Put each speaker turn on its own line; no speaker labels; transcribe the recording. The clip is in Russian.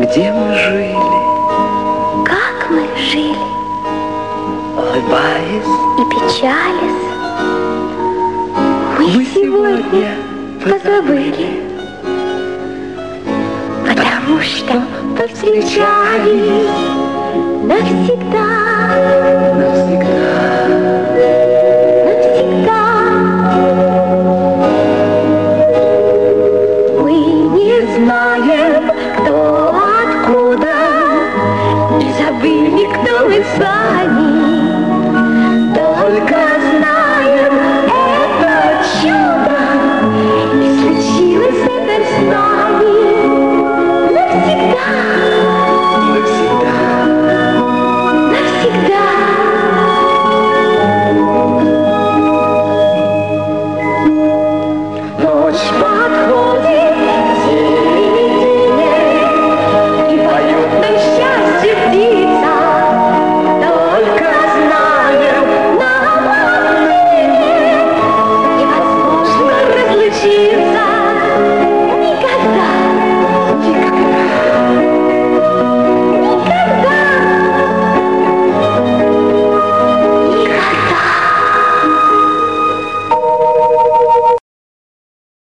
где мы жили,
как мы жили,
улыбаясь
и печались, мы сегодня позабыли, потому что повстречались навсегда.
навсегда.
Навсегда. Мы не знаем, кто откуда, и забыли, кто мы сами.